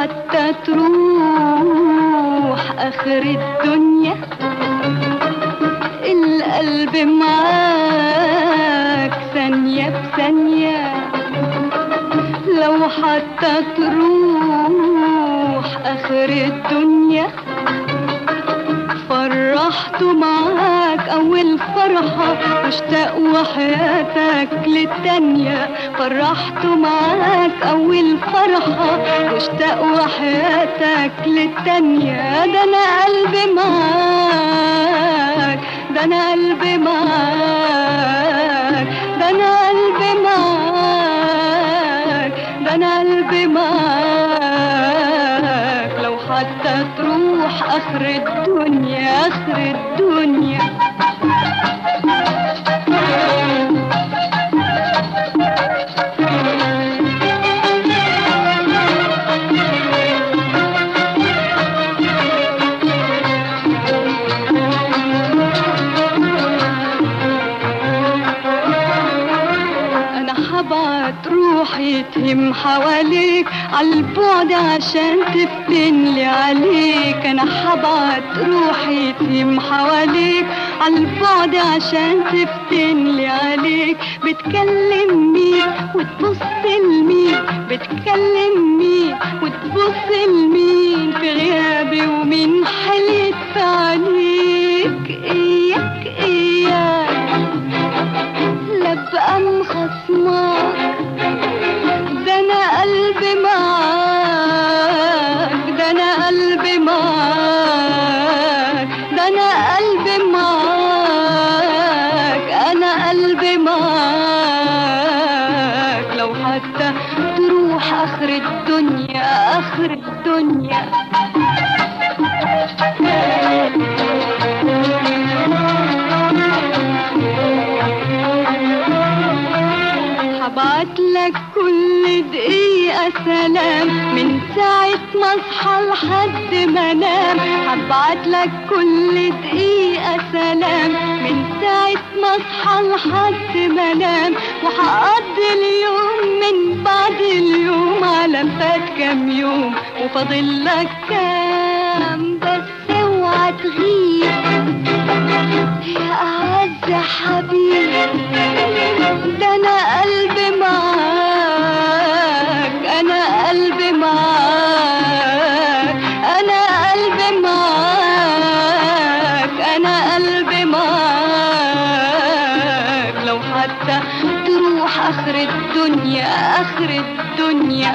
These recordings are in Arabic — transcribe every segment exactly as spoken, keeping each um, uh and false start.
حتى تروح آخر الدنيا القلب معاك ثانية بثانية. لو حتى تروح آخر الدنيا فرحت معاك أول فرحة واشتاقوا حياتك للتانية. فرحت معاك أول فرحة واشتاقوا حياتك للتانية. ده أنا قلبي معاك، ده أنا قلبي معاك، ده أنا قلبي معاك، ده أنا قلبي معاك. لو حتى تروح آخر الدنيا آخر الدنيا. حبعت روحي تهم حواليك عالبعد عشان تفتنلي عليك. انا حبعت روحي تهم حواليك عالبعد عشان تفتنلي عليك. بتكلم مين وتبص لمين، بتكلم مين وتبص لمين في غيابي ومين حليت في عليك. اياك اياك لا بقى مخصمك، ده انا قلبي معاك، ده انا قلبي معاك، ده انا قلبي معاك، انا قلبي معاك. لو حتى تروح اخر الدنيا اخر الدنيا. هبعتلك كل دقيقة سلام من ساعة ما اصحى لحد ما انام. هبعتلك كل دقيقة سلام من ساعة ما اصحى لحد ما انام. وهقضي اليوم من بعد اليوم على فات كام يوم وفاضلك كام. بس اوعى تغيب يا أعز حبيب، ده أنا قلبي معاك، أنا قلبي معاك، أنا قلبي معاك، أنا قلبي معاك. لو حتى تروح آخر الدنيا آخر الدنيا.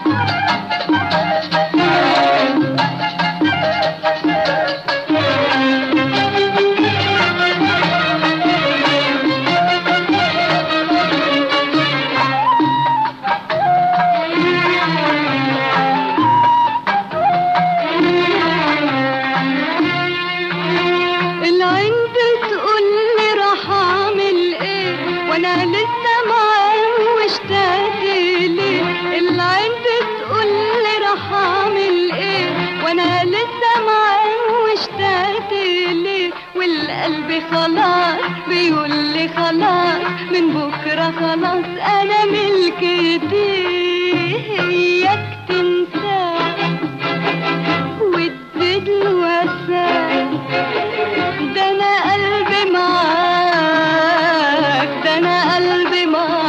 وانا لسه معاه واشتاق ليه. العين بتقول لي راح اعمل ايه وانا لسه معاه واشتاق ليه. والقلب خلاص بيقول لي خلاص من بكره خلاص انا ملك ايديه. اياك تنساه وتزيد وفاه، ده انا قلبي معاك، ده انا قلبي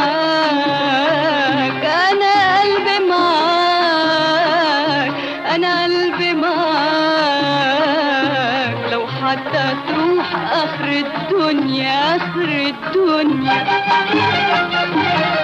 معاك، انا قلبي معاك، انا قلبي معاك. لو حتى تروح اخر الدنيا اخر الدنيا.